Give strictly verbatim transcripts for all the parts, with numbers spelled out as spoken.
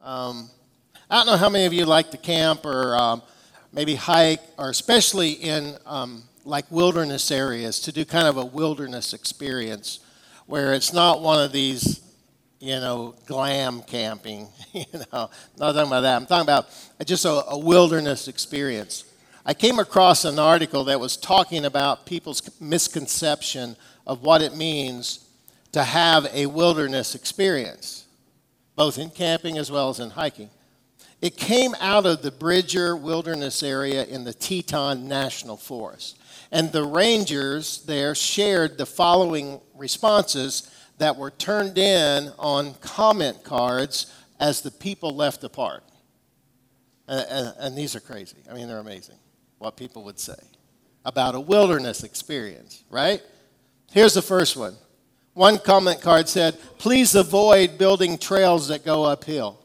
Um, I don't know how many of you like to camp or um, maybe hike, or especially in um, like wilderness areas, to do kind of a wilderness experience where it's not one of these, you know, glam camping. you know, not talking about that. I'm talking about just a, a wilderness experience. I came across an article that was talking about people's misconception of what it means to have a wilderness experience, both in camping as well as in hiking. It came out of the Bridger Wilderness area in the Teton National Forest. And the rangers there shared the following responses that were turned in on comment cards as the people left the park. And, and, and these are crazy. I mean, they're amazing, what people would say about a wilderness experience, right? Here's the first one. One comment card said, "Please avoid building trails that go uphill.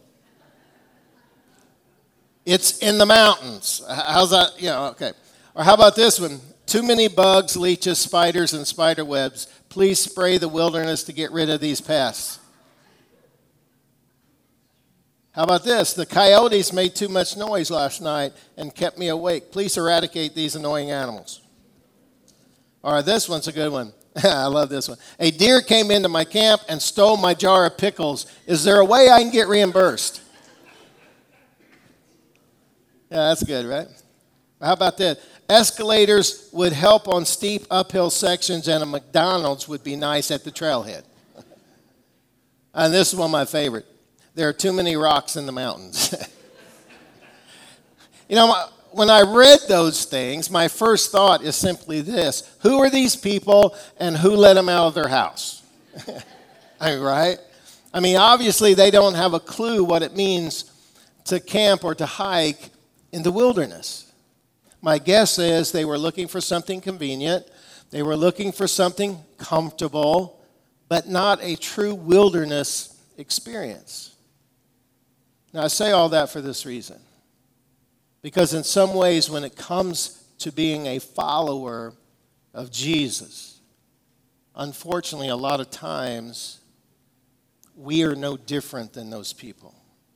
It's in the mountains." How's that? You know, okay. Or how about this one? "Too many bugs, leeches, spiders, and spider webs. Please spray the wilderness to get rid of these pests." How about this? "The coyotes made too much noise last night and kept me awake. Please eradicate these annoying animals." Or this one's a good one. I love this one. "A deer came into my camp and stole my jar of pickles. Is there a way I can get reimbursed?" Yeah, that's good, right? How about that? "Escalators would help on steep uphill sections, and a McDonald's would be nice at the trailhead." And this is one of my favorite. "There are too many rocks in the mountains." You know, when I read those things, my first thought is simply this: who are these people and who let them out of their house? I mean, right? I mean, obviously they don't have a clue what it means to camp or to hike in the wilderness. My guess is they were looking for something convenient. They were looking for something comfortable, but not a true wilderness experience. Now, I say all that for this reason. Because in some ways, when it comes to being a follower of Jesus, unfortunately, a lot of times, we are no different than those people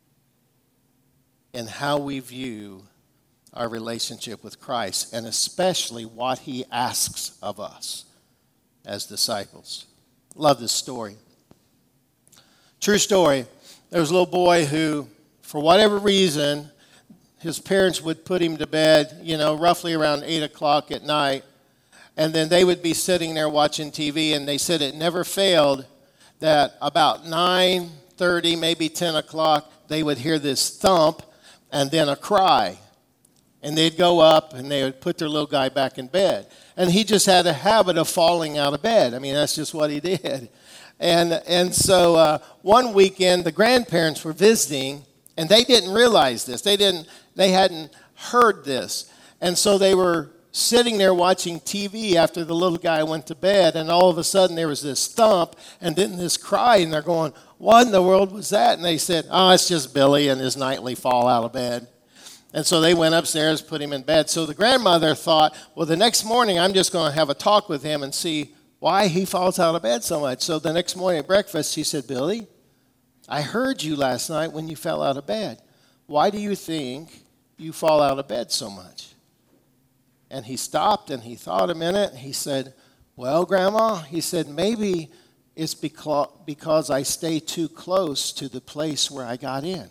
in how we view our relationship with Christ, and especially what he asks of us as disciples. Love this story. True story. There was a little boy who, for whatever reason, his parents would put him to bed, you know, roughly around eight o'clock at night, and then they would be sitting there watching T V, and they said it never failed that about nine thirty, maybe ten o'clock, they would hear this thump and then a cry. And they'd go up and they would put their little guy back in bed. And he just had a habit of falling out of bed. I mean, that's just what he did. And and so uh, one weekend, the grandparents were visiting, and they didn't realize this. They didn't. They hadn't heard this. And so they were sitting there watching T V after the little guy went to bed, and all of a sudden there was this thump and then this cry, and they're going, "What in the world was that?" And they said, "Oh, it's just Billy and his nightly fall out of bed." And so they went upstairs, put him in bed. So the grandmother thought, well, the next morning I'm just going to have a talk with him and see why he falls out of bed so much. So the next morning at breakfast, she said, "Billy, I heard you last night when you fell out of bed. Why do you think you fall out of bed so much?" And he stopped and he thought a minute. And he said, "Well, Grandma," he said, "maybe it's because I stay too close to the place where I got in."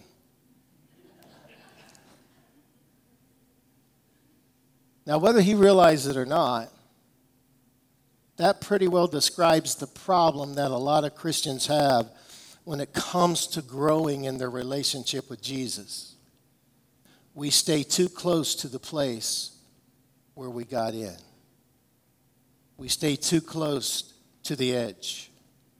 Now, whether he realized it or not, that pretty well describes the problem that a lot of Christians have when it comes to growing in their relationship with Jesus. We stay too close to the place where we got in. We stay too close to the edge.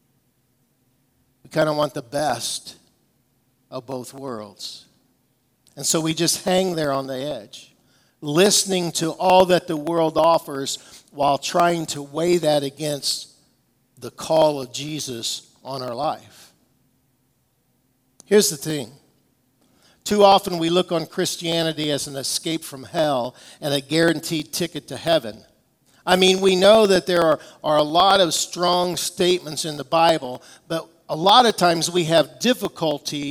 We kind of want the best of both worlds. And so we just hang there on the edge, listening to all that the world offers while trying to weigh that against the call of Jesus on our life. Here's the thing. Too often we look on Christianity as an escape from hell and a guaranteed ticket to heaven. I mean, we know that there are, are a lot of strong statements in the Bible, but a lot of times we have difficulty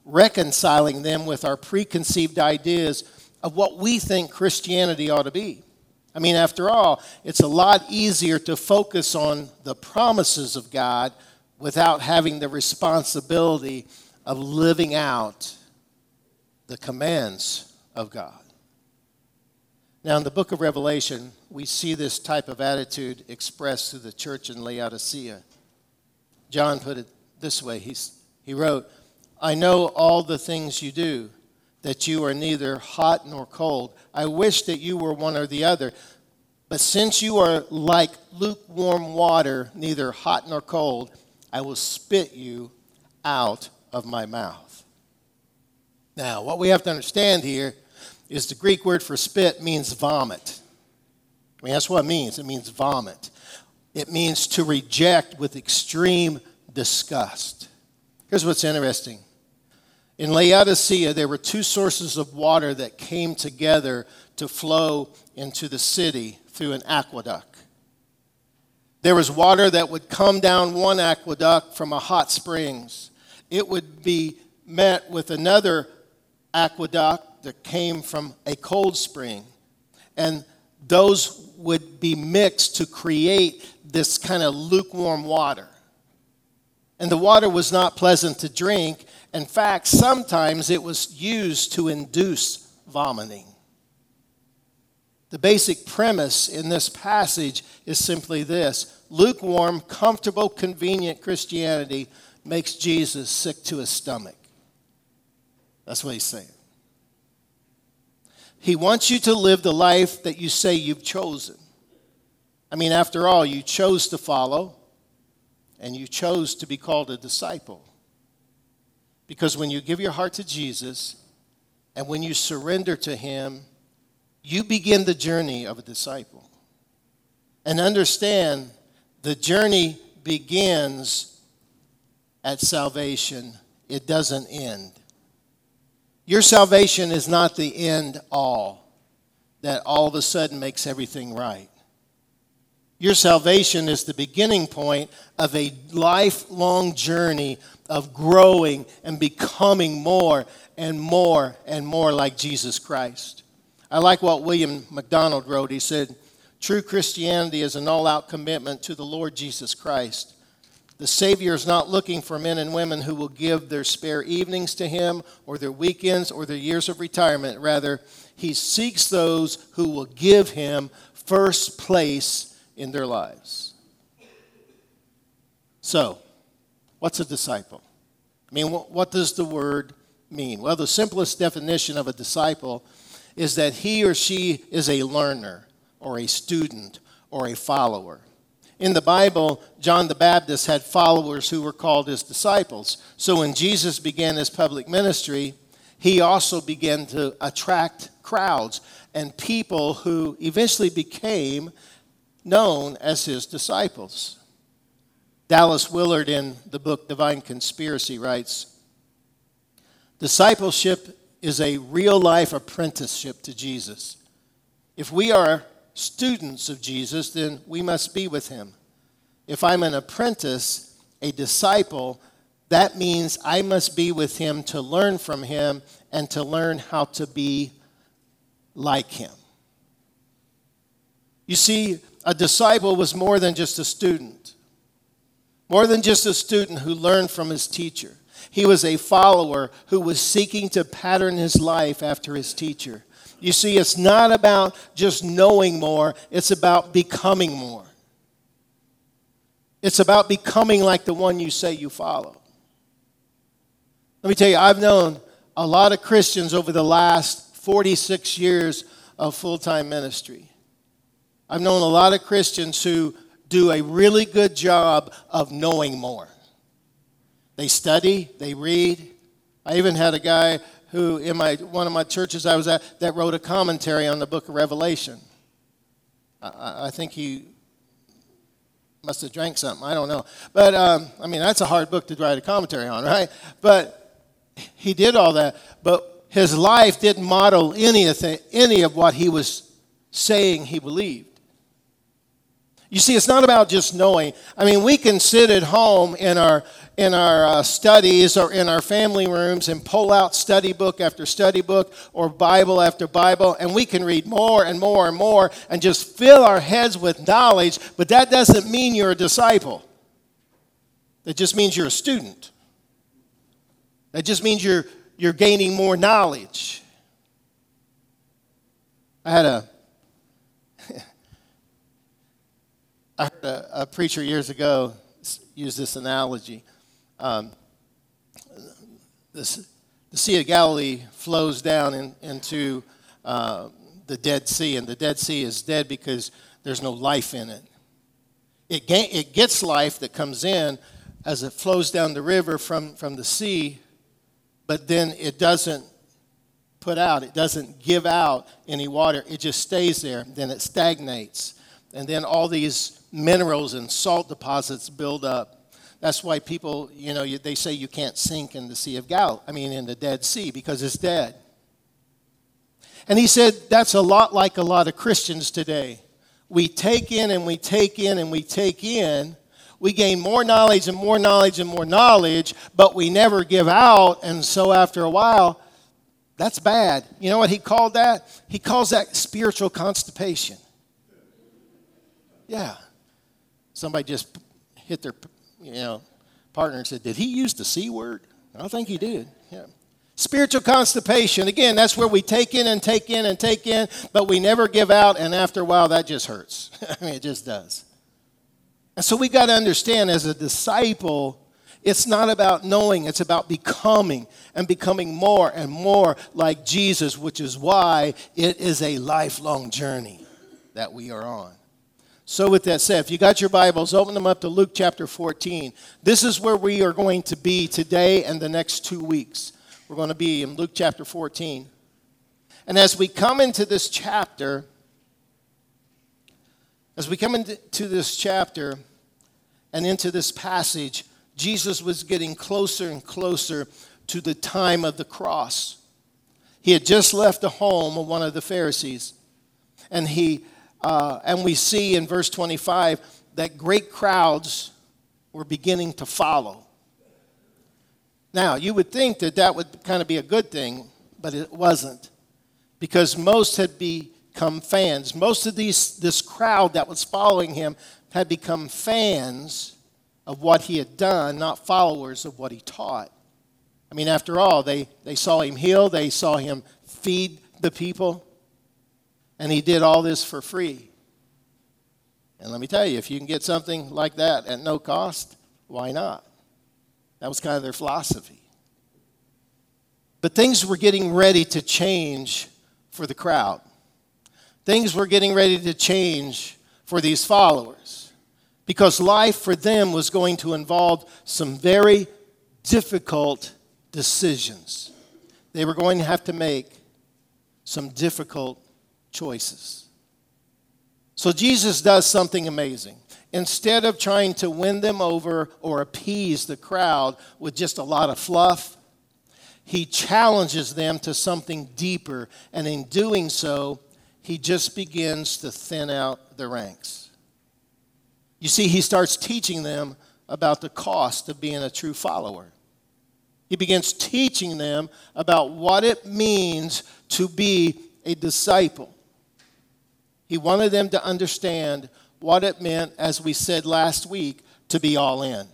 reconciling them with our preconceived ideas of what we think Christianity ought to be. I mean, after all, it's a lot easier to focus on the promises of God without having the responsibility of living out the commands of God. Now, in the book of Revelation, we see this type of attitude expressed through the church in Laodicea. John put it this way. He's, he wrote, I know all the things you do, that you are neither hot nor cold. I wish that you were one or the other. But since you are like lukewarm water, neither hot nor cold, I will spit you out of my mouth. Now, what we have to understand here is the Greek word for spit means vomit. I mean, that's what it means. It means vomit. It means to reject with extreme disgust. Here's what's interesting. In Laodicea, there were two sources of water that came together to flow into the city through an aqueduct. There was water that would come down one aqueduct from a hot springs. It would be met with another aqueduct that came from a cold spring. And those would be mixed to create this kind of lukewarm water. And the water was not pleasant to drink. In fact, sometimes it was used to induce vomiting. The basic premise in this passage is simply this. Lukewarm, comfortable, convenient Christianity makes Jesus sick to his stomach. That's what he's saying. He wants you to live the life that you say you've chosen. I mean, after all, you chose to follow, and you chose to be called a disciple. Because when you give your heart to Jesus, and when you surrender to him, you begin the journey of a disciple. And understand, the journey begins at salvation. It doesn't end. Your salvation is not the end all, that all of a sudden makes everything right. Your salvation is the beginning point of a lifelong journey of growing and becoming more and more and more like Jesus Christ. I like what William MacDonald wrote. He said, true Christianity is an all-out commitment to the Lord Jesus Christ. The Savior is not looking for men and women who will give their spare evenings to him or their weekends or their years of retirement. Rather, he seeks those who will give him first place in their lives. So, what's a disciple? I mean, what does the word mean? Well, the simplest definition of a disciple is that he or she is a learner or a student or a follower. In the Bible, John the Baptist had followers who were called his disciples. So when Jesus began his public ministry, he also began to attract crowds and people who eventually became known as his disciples. Dallas Willard, in the book Divine Conspiracy, writes, discipleship is a real-life apprenticeship to Jesus. If we are students of Jesus, then we must be with him. If I'm an apprentice, a disciple, that means I must be with him to learn from him and to learn how to be like him. You see, a disciple was more than just a student, more than just a student who learned from his teacher. He was a follower who was seeking to pattern his life after his teacher. You see, it's not about just knowing more, it's about becoming more. It's about becoming like the one you say you follow. Let me tell you, I've known a lot of Christians over the last forty-six years of full-time ministry. I've known a lot of Christians who do a really good job of knowing more. They study, they read. I even had a guy who, in my one of my churches I was at, that wrote a commentary on the book of Revelation. I, I think he must have drank something. I don't know. But, um, I mean, that's a hard book to write a commentary on, right? But he did all that. But his life didn't model any of, th- any of what he was saying he believed. You see, it's not about just knowing. I mean, we can sit at home in our in our uh, studies or in our family rooms and pull out study book after study book or Bible after Bible, and we can read more and more and more and just fill our heads with knowledge, but that doesn't mean you're a disciple. That just means you're a student. That just means you're you're gaining more knowledge. I had a I heard a, a preacher years ago use this analogy. Um, this, the Sea of Galilee flows down in, into uh, the Dead Sea, and the Dead Sea is dead because there's no life in it. It, ga- it gets life that comes in as it flows down the river from, from the sea, but then it doesn't put out, it doesn't give out any water. It just stays there. Then it stagnates. And then all these minerals and salt deposits build up. That's why people, you know, they say you can't sink in the Sea of Galilee, I mean in the Dead Sea, because it's dead. And he said that's a lot like a lot of Christians today. We take in and we take in and we take in. We gain more knowledge and more knowledge and more knowledge, but we never give out. And so after a while, that's bad. You know what he called that? He calls that spiritual constipation. Yeah. Somebody just hit their, you know, partner and said, did he use the C word? I think he did. Yeah. Spiritual constipation. Again, that's where we take in and take in and take in, but we never give out, and after a while, that just hurts. I mean, it just does. And so we got to understand, as a disciple, it's not about knowing, it's about becoming and becoming more and more like Jesus, which is why it is a lifelong journey that we are on. So with that said, if you got your Bibles, open them up to Luke chapter fourteen. This is where we are going to be today and the next two weeks. We're going to be in Luke chapter fourteen. And as we come into this chapter, as we come into this chapter and into this passage, Jesus was getting closer and closer to the time of the cross. He had just left the home of one of the Pharisees, and he Uh, and we see in verse twenty-five that great crowds were beginning to follow. Now, you would think that that would kind of be a good thing, but it wasn't. Because most had become fans. Most of these, this crowd that was following him had become fans of what he had done, not followers of what he taught. I mean, after all, they, they saw him heal. They saw him feed the people. And he did all this for free. And let me tell you, if you can get something like that at no cost, why not? That was kind of their philosophy. But things were getting ready to change for the crowd. Things were getting ready to change for these followers. Because life for them was going to involve some very difficult decisions. They were going to have to make some difficult choices. So Jesus does something amazing. Instead of trying to win them over or appease the crowd with just a lot of fluff, he challenges them to something deeper, and in doing so, he just begins to thin out the ranks. You see, he starts teaching them about the cost of being a true follower. He begins teaching them about what it means to be a disciple. He wanted them to understand what it meant, as we said last week, to be all in.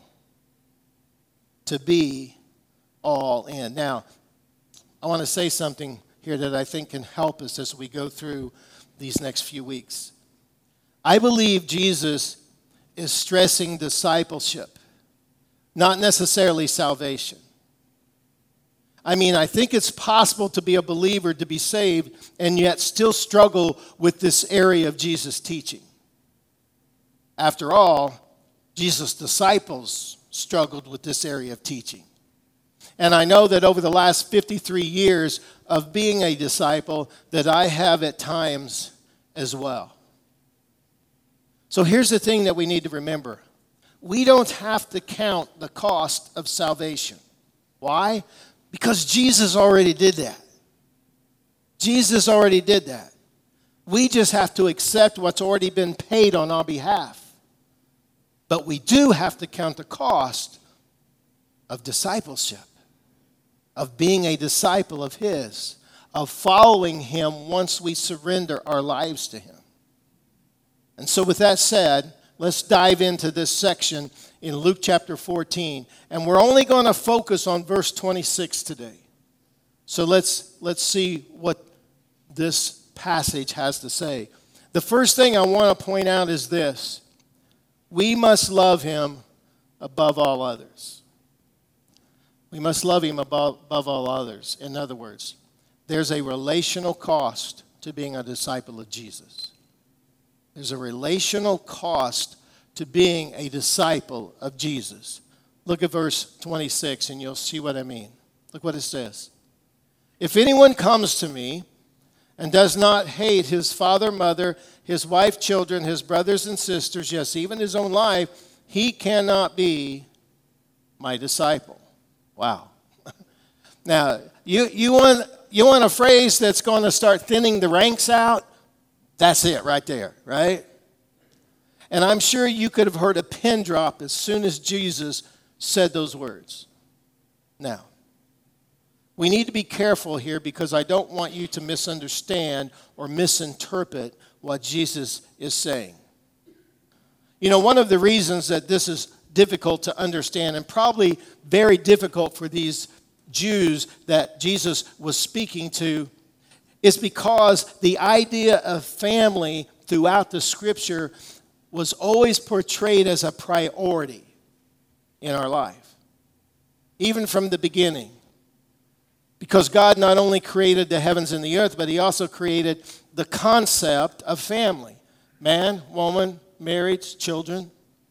To be all in. Now, I want to say something here that I think can help us as we go through these next few weeks. I believe Jesus is stressing discipleship, not necessarily salvation. I mean, I think it's possible to be a believer, to be saved, and yet still struggle with this area of Jesus' teaching. After all, Jesus' disciples struggled with this area of teaching. And I know that over the last fifty-three years of being a disciple, that I have at times as well. So here's the thing that we need to remember. We don't have to count the cost of salvation. Why? Because Jesus already did that. Jesus already did that. We just have to accept what's already been paid on our behalf. But we do have to count the cost of discipleship, of being a disciple of his, of following him once we surrender our lives to him. And so with that said, let's dive into this section in Luke chapter fourteen. And we're only going to focus on verse twenty-six today. So let's, let's see what this passage has to say. The first thing I want to point out is this. We must love him above all others. We must love him above, above all others. In other words, there's a relational cost to being a disciple of Jesus. There's a relational cost to being a disciple of Jesus. Look at verse twenty-six and you'll see what I mean. Look what it says. If anyone comes to me and does not hate his father, mother, his wife, children, his brothers and sisters, yes, even his own life, he cannot be my disciple. Wow. Now, you, you, want, you want a phrase that's going to start thinning the ranks out? That's it right there, right? And I'm sure you could have heard a pin drop as soon as Jesus said those words. Now, we need to be careful here because I don't want you to misunderstand or misinterpret what Jesus is saying. You know, one of the reasons that this is difficult to understand and probably very difficult for these Jews that Jesus was speaking to is because the idea of family throughout the scripture was always portrayed as a priority in our life, even from the beginning. Because God not only created the heavens and the earth, but he also created the concept of family. Man, woman, marriage, children.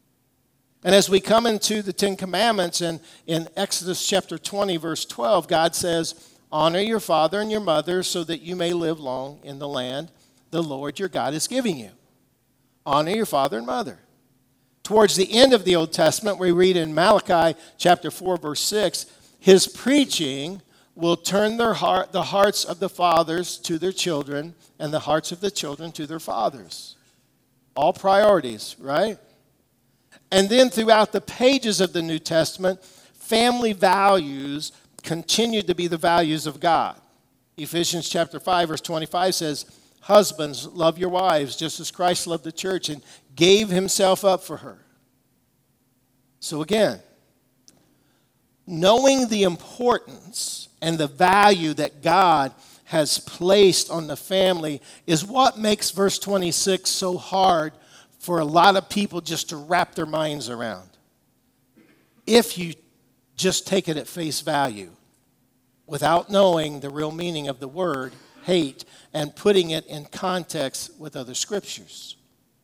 And as we come into the Ten Commandments, and in Exodus chapter twenty, verse twelve, God says, honor your father and your mother so that you may live long in the land the Lord your God is giving you. Honor your father and mother. Towards the end of the Old Testament, we read in Malachi chapter four, verse six, his preaching will turn their heart, the hearts of the fathers to their children and the hearts of the children to their fathers. All priorities, right? And then throughout the pages of the New Testament, family values continue to be the values of God. Ephesians chapter five, verse twenty-five says, husbands, love your wives just as Christ loved the church and gave himself up for her. So again, knowing the importance and the value that God has placed on the family is what makes verse twenty-six so hard for a lot of people just to wrap their minds around. If you just take it at face value without knowing the real meaning of the word hate and putting it in context with other scriptures.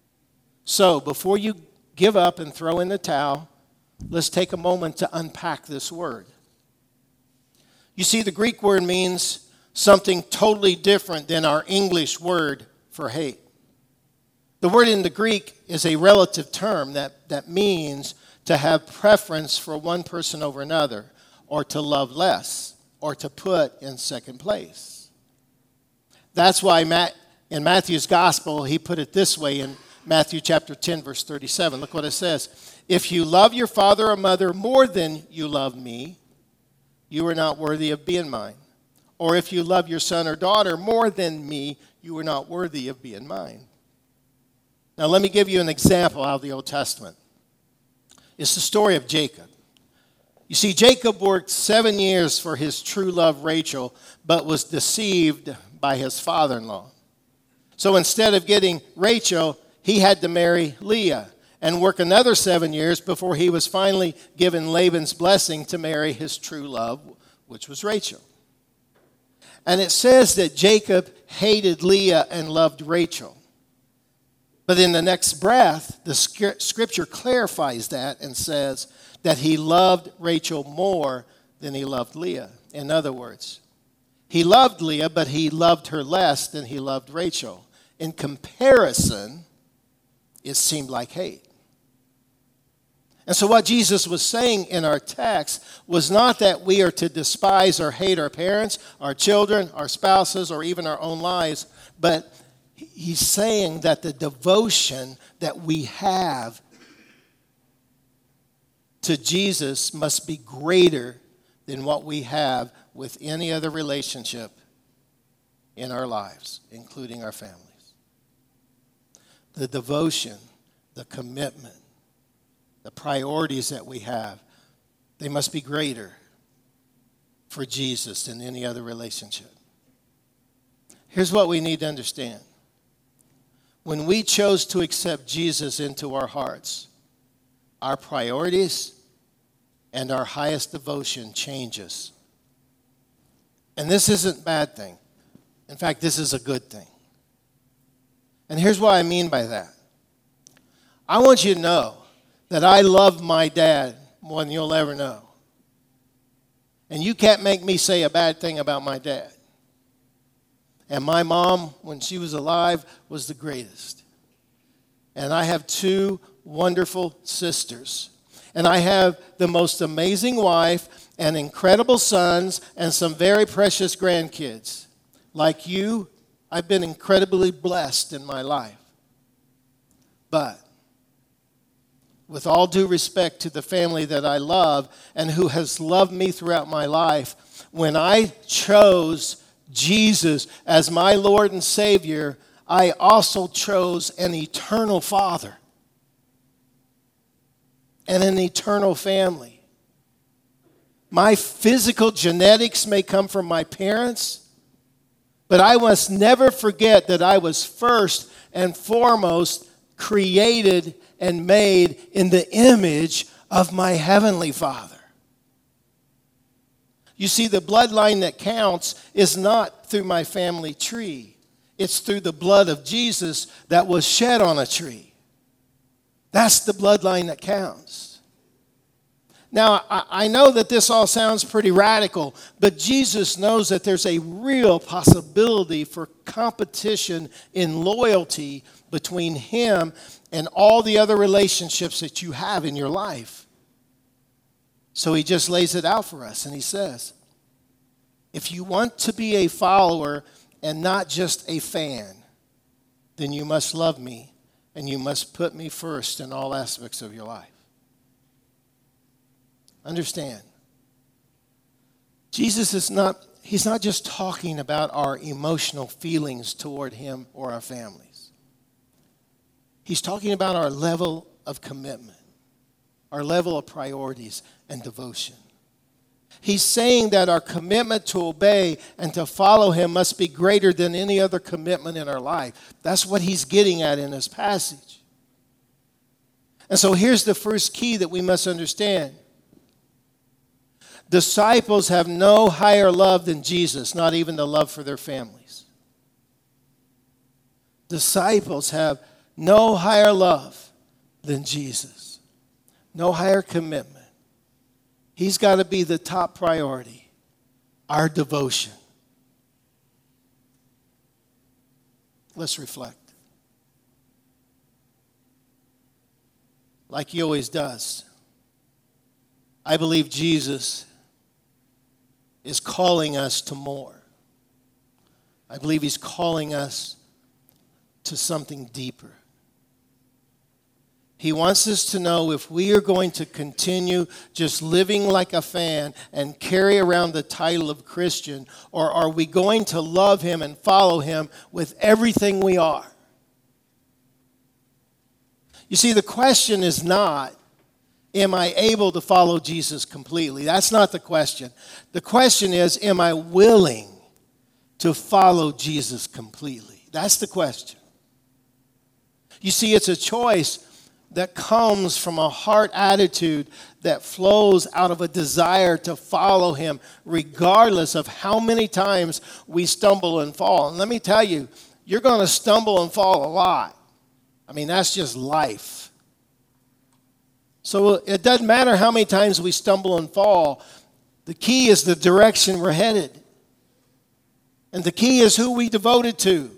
So before you give up and throw in the towel, let's take a moment to unpack this word. You see, the Greek word means something totally different than our English word for hate. The word in the Greek is a relative term that, that means to have preference for one person over another, or to love less, or to put in second place. That's why Matt, in Matthew's gospel, he put it this way in Matthew chapter ten, verse thirty-seven. Look what it says. If you love your father or mother more than you love me, you are not worthy of being mine. Or if you love your son or daughter more than me, you are not worthy of being mine. Now let me give you an example out of the Old Testament. It's the story of Jacob. You see, Jacob worked seven years for his true love, Rachel, but was deceived by his father-in-law. So instead of getting Rachel, he had to marry Leah and work another seven years before he was finally given Laban's blessing to marry his true love, which was Rachel. And it says that Jacob hated Leah and loved Rachel. But in the next breath, the scripture clarifies that and says that he loved Rachel more than he loved Leah. In other words, he loved Leah, but he loved her less than he loved Rachel. In comparison, it seemed like hate. And so what Jesus was saying in our text was not that we are to despise or hate our parents, our children, our spouses, or even our own lives, but he's saying that the devotion that we have to Jesus must be greater than what we have with any other relationship in our lives, including our families. The devotion, the commitment, the priorities that we have, they must be greater for Jesus than any other relationship. Here's what we need to understand. When we chose to accept Jesus into our hearts, our priorities and our highest devotion changes. And this isn't a bad thing. In fact, this is a good thing. And here's what I mean by that. I want you to know that I love my dad more than you'll ever know. And you can't make me say a bad thing about my dad. And my mom, when she was alive, was the greatest. And I have two wonderful sisters. And I have the most amazing wife and incredible sons and some very precious grandkids. Like you, I've been incredibly blessed in my life. But with all due respect to the family that I love and who has loved me throughout my life, when I chose Jesus as my Lord and Savior, I also chose an eternal Father and an eternal family. My physical genetics may come from my parents, but I must never forget that I was first and foremost created and made in the image of my Heavenly Father. You see, the bloodline that counts is not through my family tree. It's through the blood of Jesus that was shed on a tree. That's the bloodline that counts. Now, I know that this all sounds pretty radical, but Jesus knows that there's a real possibility for competition in loyalty between him and all the other relationships that you have in your life. So he just lays it out for us, and he says, if you want to be a follower and not just a fan, then you must love me, and you must put me first in all aspects of your life. Understand, Jesus is not, he's not just talking about our emotional feelings toward him or our families. He's talking about our level of commitment, our level of priorities and devotion. He's saying that our commitment to obey and to follow him must be greater than any other commitment in our life. That's what he's getting at in this passage. And so here's the first key that we must understand. Disciples have no higher love than Jesus, not even the love for their families. Disciples have no higher love than Jesus, no higher commitment. He's got to be the top priority, our devotion. Let's reflect. Like he always does, I believe Jesus is calling us to more. I believe he's calling us to something deeper. He wants us to know if we are going to continue just living like a fan and carry around the title of Christian, or are we going to love him and follow him with everything we are? You see, the question is not, am I able to follow Jesus completely? That's not the question. The question is, am I willing to follow Jesus completely? That's the question. You see, it's a choice that comes from a heart attitude that flows out of a desire to follow him, regardless of how many times we stumble and fall. And let me tell you, you're going to stumble and fall a lot. I mean, that's just life. So it doesn't matter how many times we stumble and fall. The key is the direction we're headed. And the key is who we devoted to.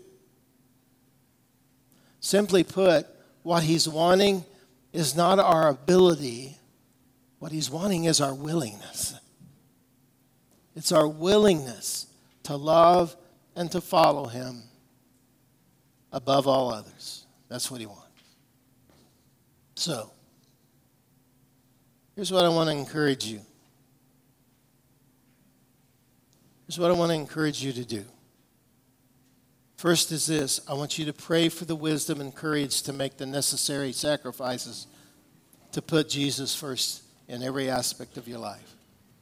Simply put, what he's wanting is not our ability. What he's wanting is our willingness. It's our willingness to love and to follow him above all others. That's what he wants. So, Here's what I want to encourage you. Here's what I want to encourage you to do. First is this. I want you to pray for the wisdom and courage to make the necessary sacrifices to put Jesus first in every aspect of your life.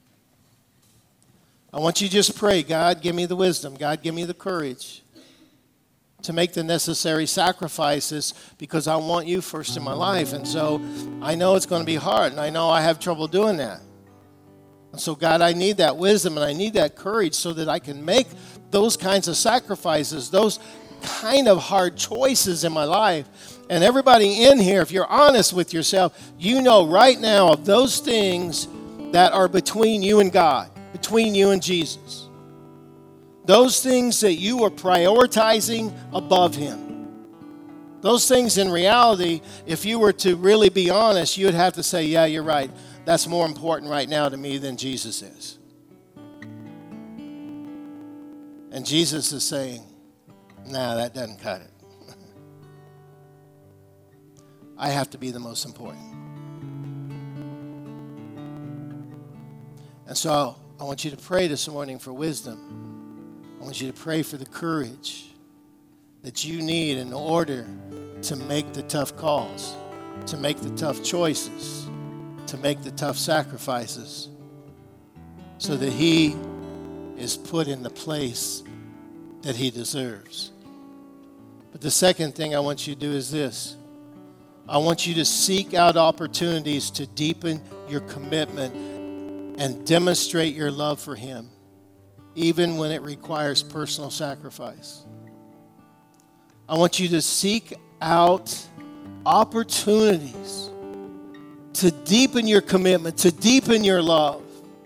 I want you to just pray, God, give me the wisdom. God, give me the courage to make the necessary sacrifices because I want you first in my life. And so I know it's going to be hard, and I know I have trouble doing that. And so, God, I need that wisdom and I need that courage so that I can make those kinds of sacrifices, those kind of hard choices in my life. And everybody in here, if you're honest with yourself, you know right now of those things that are between you and God, between you and Jesus. Those things that you are prioritizing above Him. Those things in reality, if you were to really be honest, you would have to say, yeah, you're right. That's more important right now to me than Jesus is. And Jesus is saying, nah, that doesn't cut it. I have to be the most important. And so I want you to pray this morning for wisdom. I want you to pray for the courage that you need in order to make the tough calls, to make the tough choices, to make the tough sacrifices, so that He is put in the place that He deserves. But the second thing I want you to do is this. I want you to seek out opportunities to deepen your commitment and demonstrate your love for Him, even when it requires personal sacrifice. I want you to seek out opportunities to deepen your commitment, to deepen your love,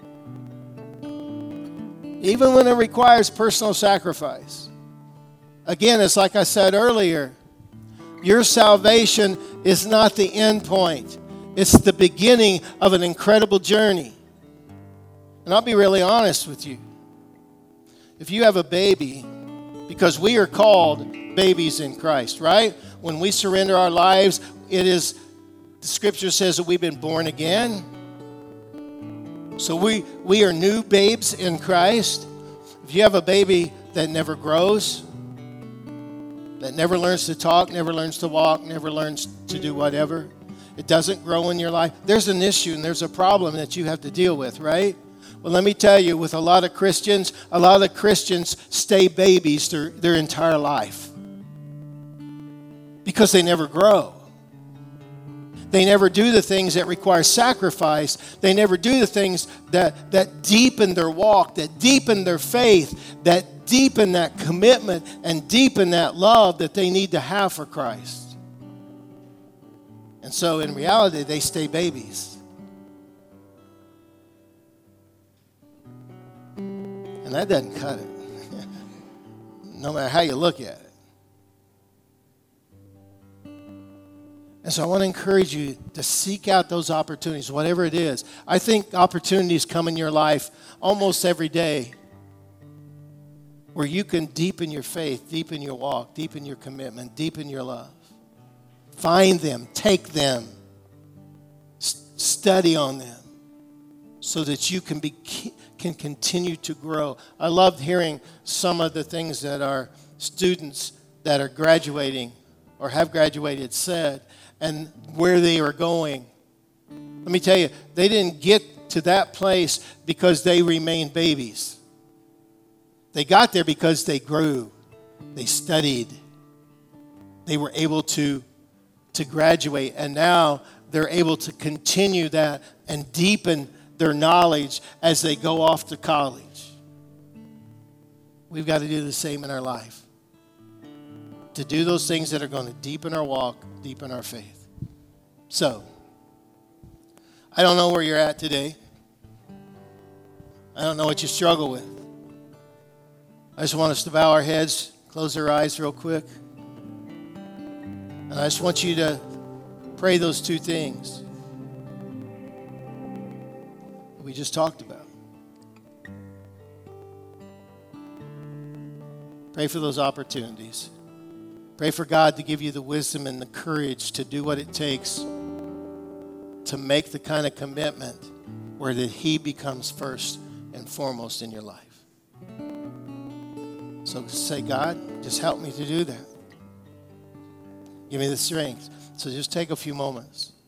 even when it requires personal sacrifice. Again, it's like I said earlier, your salvation is not the end point. It's the beginning of an incredible journey. And I'll be really honest with you. If you have a baby, because we are called babies in Christ, right? When we surrender our lives, it is, the scripture says that we've been born again. So we, we are new babes in Christ. If you have a baby that never grows, that never learns to talk, never learns to walk, never learns to do whatever, it doesn't grow in your life, there's an issue and there's a problem that you have to deal with, right? Well, let me tell you, with a lot of Christians, a lot of Christians stay babies their, their entire life because they never grow. They never do the things that require sacrifice. They never do the things that, that deepen their walk, that deepen their faith, that deepen that commitment and deepen that love that they need to have for Christ. And so in reality, they stay babies. And that doesn't cut it, no matter how you look at it. And so I want to encourage you to seek out those opportunities, whatever it is. I think opportunities come in your life almost every day where you can deepen your faith, deepen your walk, deepen your commitment, deepen your love. Find them, take them, st- study on them so that you can be can continue to grow. I loved hearing some of the things that our students that are graduating or have graduated said and where they are going. Let me tell you, they didn't get to that place because they remained babies. They got there because they grew. They studied. They were able to, to graduate, and now they're able to continue that and deepen their knowledge as they go off to college. We've got to do the same in our life. To do those things that are going to deepen our walk, deepen our faith. So, I don't know where you're at today. I don't know what you struggle with. I just want us to bow our heads, close our eyes real quick. And I just want you to pray those two things that we just talked about. Pray for those opportunities. Pray for God to give you the wisdom and the courage to do what it takes to make the kind of commitment where that he becomes first and foremost in your life. So say, God, just help me to do that. Give me the strength. So just take a few moments.